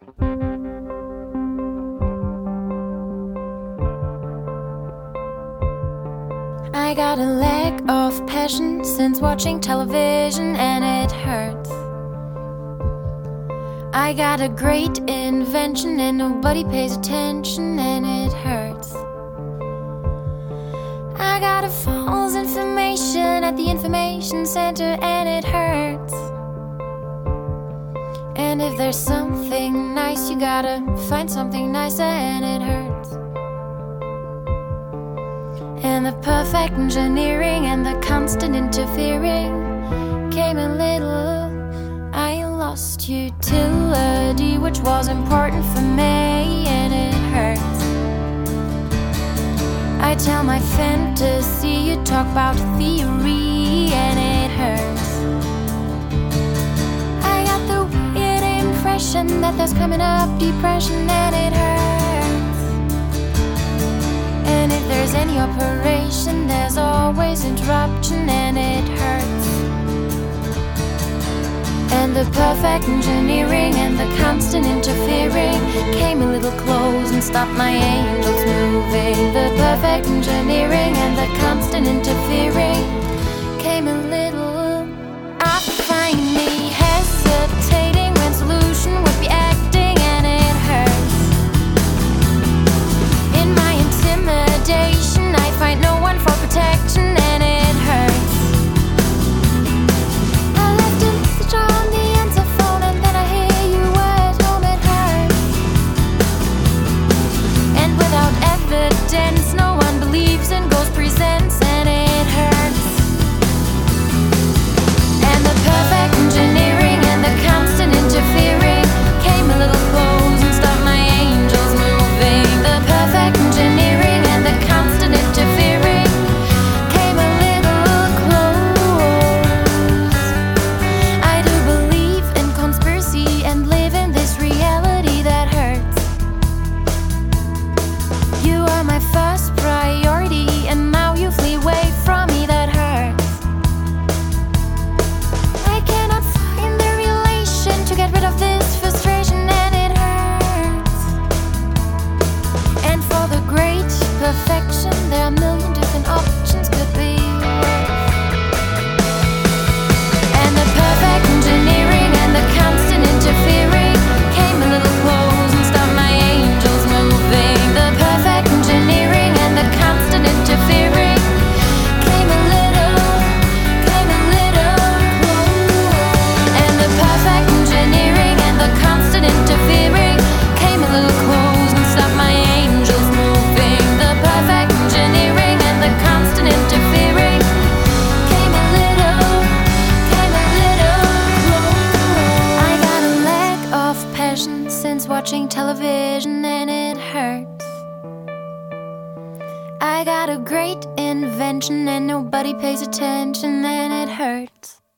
I got a lack of passion since watching television, and it hurts. I got a great invention and nobody pays attention, and it hurts. I got a false information at the information center, and it hurts. And if there's something nice, you gotta find something nicer, and it hurts. And the perfect engineering and the constant interfering came a little. I lost utility, which was important for me, and it hurts. I tell my fantasy, you talk about theory, and it hurts. I got the weird impression that there's coming up depression, and it hurts. And if there's any operation, there's always interruption, and it hurts. And the perfect engineering and the constant interfering came a little close and stopped my angels moving. The perfect engineering and the constant interfering came a little. I find me hesitating when solution would be acting, and it hurts. In my intimidation, I find no one for protection, and it hurts. I left a message on the answer phone, and then I hear you at home, it hurts. And without evidence, no one believes in ghost presents, and it hurts. And the perfect engineering and the constant interfering came a little close and stopped my angels moving. The perfect engineering and the constant interfering came a little close. I do believe in conspiracy and live in this reality that hurts. You are my first priority, and now you flee away from me, that hurts. I cannot find the relation to get rid of this frustration, and it hurts. And for the great perfection, there are a million different options could be worth. And the perfect engineering and the constant interfering came a little close and stopped my angels moving. The perfect engineering and the constant interfering came a little close. And the perfect engineering and the constant interfering came a little close and stopped my angels moving. The perfect engineering and the constant interfering came a little close. I got a lack of passion since watching television, and it hurts. I got a great invention and nobody pays attention, and it hurts.